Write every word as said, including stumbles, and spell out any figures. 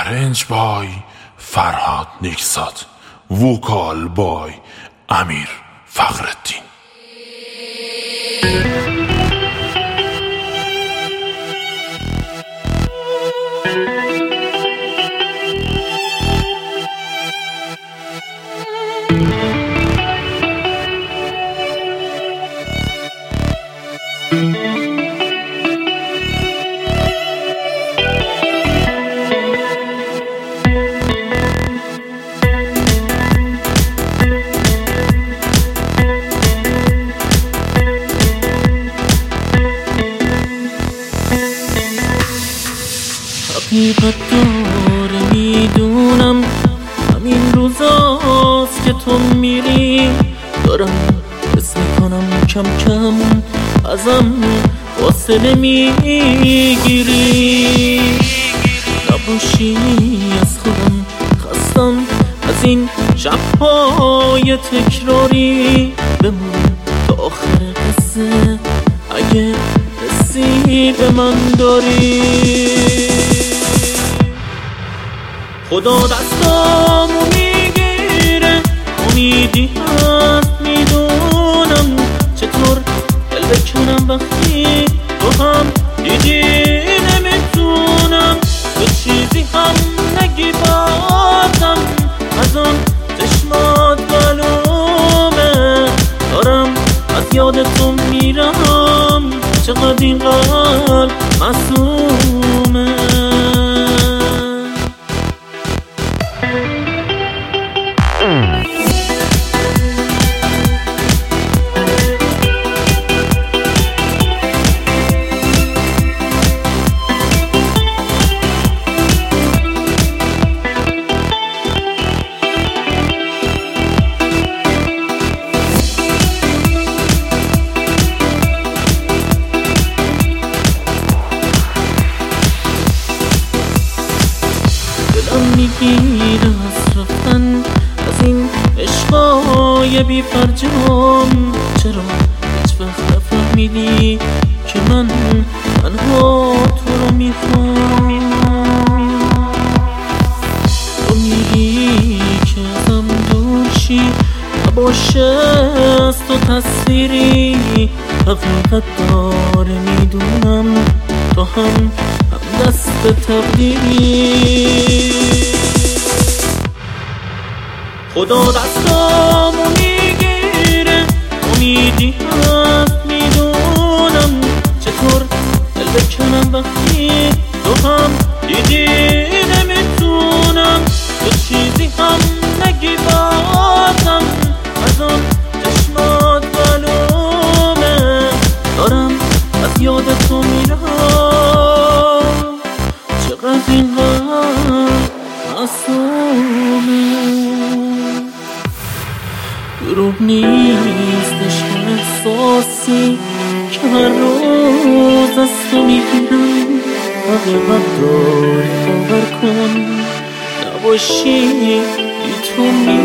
ارنج بای فرهاد نیکزاد، وکال بای امیر فخرالدین. حقیقت داره میدونم، همین روزاست که تو میری، دارم حس میکنم کم کم ازم فاصله میگیری. نباشی از خودم خستم از این شبهای تکراری، بمون تا آخر قصه اگه حسی به من داری. خدا دستامو میگیره، امیدی هست میدونم، چطور دل بکنم وقتی تو هم دیدی نمیتونم. تو چیزی هم نگی بازم از اون چشمات معلومه، دارم از یاد تو میرم، چقدر این قلب معصومه. میگیره از رفتن از این عشقای بی فرجام، چرا هیچ وقت نفهمیدی که من تنها تو رو میخوام. تو میگی که ازم دورشی، نباشه از تو تصویری، حقیقت داره میدونم، تو هم هم دست تقدیری. خدا دستامو میگیره، امیدی هست میدونم، چطور دل بکنم وقتی تو هم دیدی نمیتونم. تو چیزی هم نگی بازم از اون چشمات معلومه، دارم از یاد تو میرم، چقدر این قلب معصومه. دروغ نیستش احساسی که هر روز از تو میگیرم، حقیقت داری باور کن، نباشی بی تو میرم.